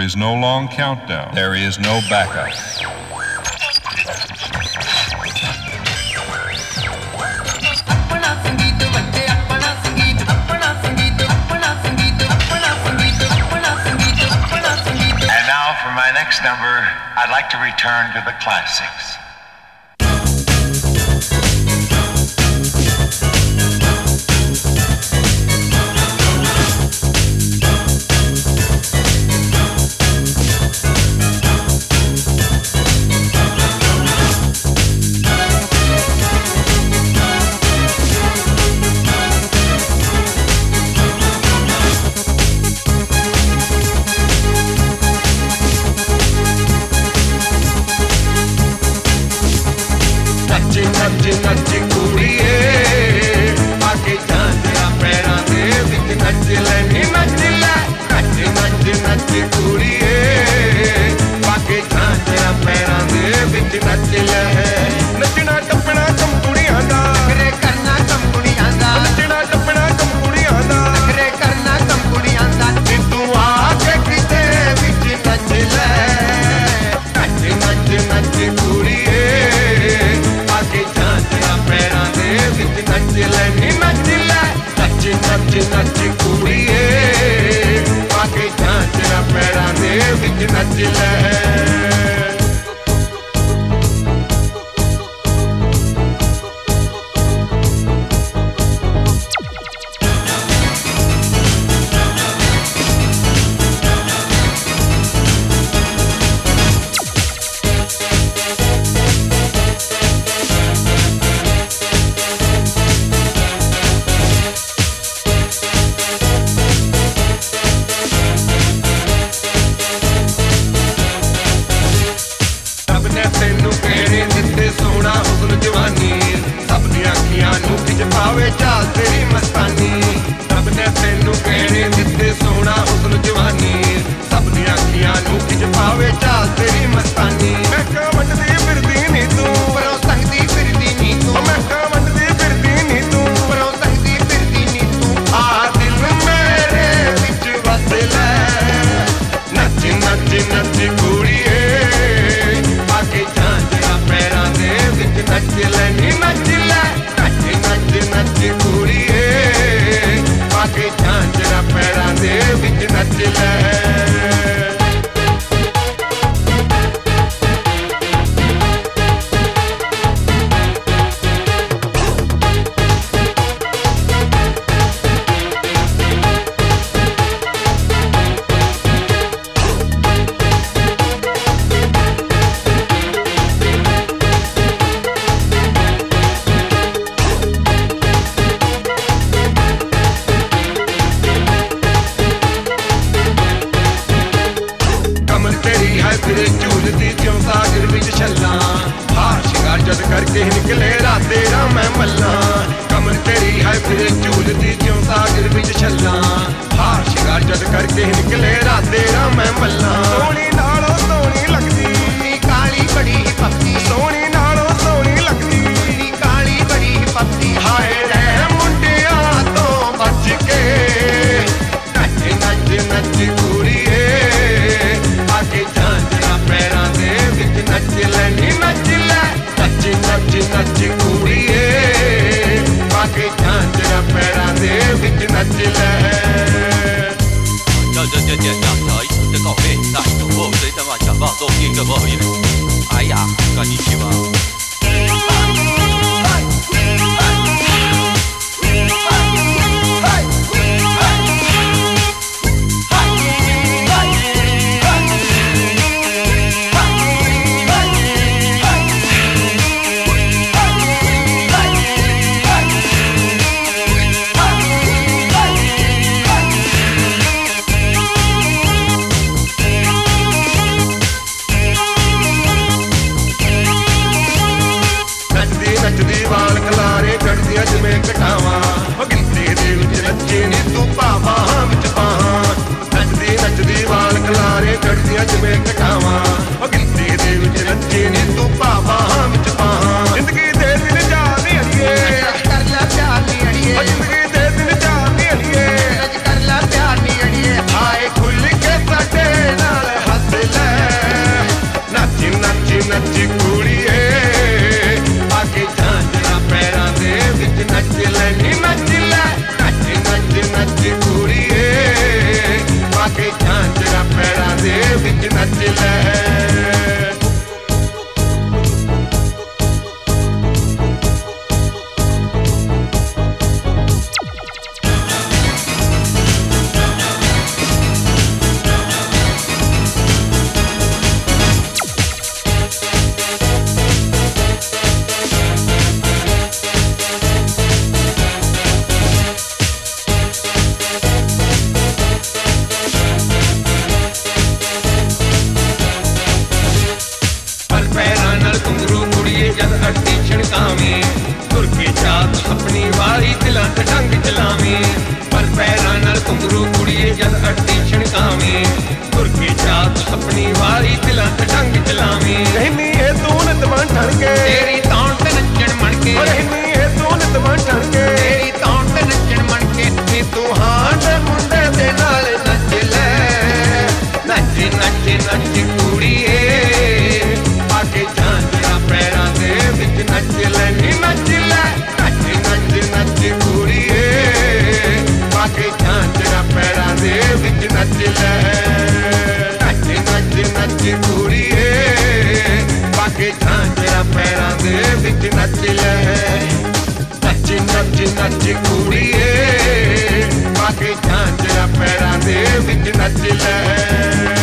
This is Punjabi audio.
is no long countdown. There is no backup. And now for my next number, I'd like to return to the classics. ਨੱਚ ਨੱਚ ਕੁੜੀਏ ਆਕੇ ਝਾਂਜਰਾਂ ਪੈਰਾਂ ਦੇ ਵਿੱਚ ਨੱਚ ਲੈ ਨੀ ਨੱਚ ਲੈ ਨੱਚ ਨੱਚ ਨੱਚ ਕੁੜੀਏ ਆਕੇ ਝਾਂਜਰਾਂ ਪੈਰਾਂ ਦੇ ਵਿੱਚ ਨੱਚ ਲੈ ਨੱਚਣਾ ਟੱਪਣਾ ਕੰਪੁੜੀਆਂ ਦਾ ਕਰੇ ਕਰਨਾ ਕੰਪੁੜੀਆਂ ਦਾ ਨੱਚਣਾ ਟੱਪਣਾ ਕੰਪੁੜੀਆਂ ਦਾ ਕਰੇ ਕਰਨਾ ਕੰਪੁੜੀਆਂ ਦਾ ਨੀ ਤੂੰ ਆ ਕੇ ਕਿਤੇ ਵਿੱਚ ਨੱਚ ਲੈ ਨੱਚ ਨੱਚ ਨੱਚ ਕੁੜੀਏ ਆਕੇ ਝਾਂਜਰਾਂ ਪੈਰਾਂ ਦੇ ਵਿੱਚ ਨੱਚ ਲੈ ਨੀ ਨੱਚ ਲੈ ਨੱਚ ਨੱਚ ਨੱਚ ਕੁੜੀਏ ਆਕੇ ਝਾਂਜਰਾਂ ਪੈਰਾਂ ਦੇ ਵਿੱਚ ਨੱਚ ਲੈ ਤੈਨੂੰ ਕਹਿਣੇ ਦਿੱਤੇ ਸੋਹਣਾ ਹੁਸਨ ਜਵਾਨੀ ਸਭ ਦੀਆਂ ਅੱਖੀਆਂ ਨੂੰ ਖਿੱਚ ਪਾਵੇ ਚਾਲ ਤੇਰੀ ਮਸਤਾਨੀ ਰੱਬ ਨੇ ਤੈਨੂੰ ਕਹਿਣੇ ਦਿੱਤੇ ਸੋਹਣਾ ਹੁਸਨ ਜਵਾਨੀ ਸਭ ਦੀਆਂ ਅੱਖੀਆਂ ਨੂੰ ਖਿੱਚ ਪਾਵੇ ਚਾਲ ਤੇਰੀ ਮਸਤਾਨੀ ਮੈਂ ਕਾ ਵੰਡਦੀ ਫਿਰਦੀ ਨੀ ਤੂੰ ਪਰੋਂ ਸੰਗਦੀ ਫਿਰਦੀ ਨੀ ਤੂੰ ਮੈਂ ਕਾ ਵੰਡਦੀ ਫਿਰਦੀ ਨੀ ਤੂੰ ਪਰੋਂ ਸੰਗਦੀ ਫਿਰਦੀ ਨੀ ਤੂੰ ਆ ਦਿਲ ਮੇਰੇ ਵਿੱਚ ਵਸ ਲੈ ਨੱਚ ਨੱਚ ਨੱਚ ਕੁੜੀਏ ਆਕੇ ਝਾਂਜਰਾਂ ਪੈਰਾਂ ਦੇ ਵਿੱਚ ਨੱਚ ਲੈ ਨੀ ਨੱਚ ਲੈ ਨੱਚ ਨੱਚ ਨੱਚ ਕੁੜੀਏ ਆਕੇ ਝਾਂਜਰਾਂ ਪੈਰਾਂ ਦੇ ਵਿੱਚ ਨੱਚ ਲੈ ਤੇਰੇ ਝੂਲਦੀ ਕਿਉਂ ਸਾਗਰ ਵਿੱਚ ਛੱਲਾਂ ਹਾਰ ਸ਼ਿੰਗਾਰ ਜਦ ਕਰਕੇ ਨਿਕਲੇ ਰਾਤੇ ਰਾ ਮੈਂ ਮੱਲਾਂ ਕਮਰ ਤੇਰੀ ਹੈ ਫਿਰ ਝੂਲਦੀ ਕਿਉਂ ਸਾਗਰ ਵਿੱਚ ਛੱਲਾਂ ਹਾਰ ਸ਼ਿੰਗਾਰ ਜਦ ਕਰਕੇ ਨਿਕਲੇ ਰਾਤੇ ਰਾ ਮੈਂ ਮੱਲਾਂ ਸੋਹਣੀ ਨਾਲੋਂ ਸੋਹਣੀ ਲੱਗਦੀ ਨੀ ਕਾਲੀ ਬੜੀ ਪੱਕੀ ਸੋਹਣੀ ਨਾਲੋਂ ਸੋਹਣੀ ਲੱਗਦੀ ਨੀ ਕਾਲੀ ਬੜੀ ਪੱਕੀ ਹਾਏ ਰਹਿ ਮੁੰਡਿਆਂ ਤੋਂ ਬਚ ਕੇ ਨੱਚ ਨੱਚ ਨੱਚ ਕੁੜੀਏ ਆਕੇ ਝਾਂਜਰਾਂ ਪੈਰਾਂ ਦੇ ਵਿੱਚ ਨੱਚ ਲੈ ਨੀ ਨੱਚ ਲੈ ਨੱਚ ਨੱਚ ਨੱਚ ਕੁੜੀਏ ਆਕੇ ਝਾਂਜਰਾਂ ਪੈਰਾਂ ਦੇ ਵਿੱਚ ਨੱਚ ਲੈ 这条一直告别，那我谁他妈想放纵一个抱怨？哎呀，赶紧去吧！ ਨੱਚਦੀ ਵਾਲ ਖਲਾਰੇ ਚੜਦੀਆਂ ਜਿਵੇਂ ਘਟਾਵਾਂ ਉਹ ਗਿੱਤੇ ਦੇ ਵਿੱਚ ਨੱਚੇ ਨੀ ਤੂੰ ਭਾਵਾਂ ਵਿੱਚ ਪਾਹਾਂ ਨੱਚਦੀ ਨੱਚਦੀ ਵਾਲ ਖਲਾਰੇ ਚੜਦੀਆਂ ਜਿਵੇਂ ਘਟਾਵਾਂ ਉਹ ਗਿੱਤੇ ਦੇ ਵਿੱਚ ਨੱਚੇ ਨੀ ਤੂੰ ਭਾਵਾਂ ਵਿੱਚ ਪਾਹਾਂ ਜ਼ਿੰਦਗੀ ਦੇ ਦਿਨ ਜਾਲ ਨੀ ਅੜੀਏ ਕਰ ਲੈ ਪਿਆਰ ਨੀ ਅੜੀਏ ਜ਼ਿੰਦਗੀ ਦੇ ਦਿਨ ਜਾਲ ਨੀ ਅੜੀਏ ਕਰ ਲੈ ਪਿਆਰ ਨੀ ਅੜੀਏ ਹਾਏ ਖੁੱਲ ਕੇ ਸਾਡੇ ਨਾਲ ਲੈ ਛਣਕਾਵੇਂ ਤੁਰ ਕੇ ਚਾਤ ਆਪਣੀ ਵਾਰੀ ਦਿਲਾਂ ਤੇ ਢੰਗ ਚਲਾਵੇਂ ਪਰ ਪੈਰਾਂ ਨਾਲ ਘੁੰਗਰੂ ਕੁੜੀਏ ਜਦ ਅੱਡੀ ਛਣਕਾਵੇਂ ਤੁਰ ਕੇ ਚਾਤ ਆਪਣੀ ਵਾਰੀ ਦਿਲਾਂ ਤੇ ਢੰਗ ਚਲਾਵੇਂ ਰਹਿਮੀ ਏ ਤੂੰ ਨਿਤ ਬਣ ਠਣ ਕੇ ਤੇਰੀ ਤੌਣ ਤੇ ਨੱਚਣ ਮਣ ਕੇ ਰਹਿਮੀ ਏ ਤੂੰ ਨਿਤ ਬਣ ਠਣ ਕੇ ਤੇਰੀ ਤੌਣ ਤੇ ਨੱਚਣ ਮਣ ਕੇ ਨੀ ਤੂੰ ਹਾਂ ਦੇ ਮੁੰਡੇ ਦੇ ਨਾਲ ਨੱਚ ਲੈ ਨੱਚ ਨੱਚ ਨੱਚ ਕੁੜੀਏ ਪਾ ਕੇ ਝਾਂਜਰਾਂ ਪੈਰਾਂ ਦੇ ਵਿੱਚ ਨੱਚ ਲੈ ਨੀ ਨੱਚ ਲੈ ਨੱਚ ਨੱਚ ਨੱਚ ਕੁੜੀਏ ਪਾ ਕੇ ਝਾਂਜਰਾਂ ਪੈਰਾਂ ਦੇ ਵਿੱਚ ਨੱਚ ਲੈ ਨੱਚ ਨੱਚ ਨੱਚ ਕੁੜੀਏ ਪਾ ਕੇ ਝਾਂਜਰਾਂ ਪੈਰਾਂ ਦੇ ਵਿੱਚ ਨੱਚ ਲੈ ਨੱਚ ਨੱਚ ਨੱਚ ਕੁੜੀਏ ਪਾ ਕੇ ਝਾਂਜਰਾਂ ਪੈਰਾਂ ਦੇ ਵਿੱਚ ਨੱਚ ਲੈ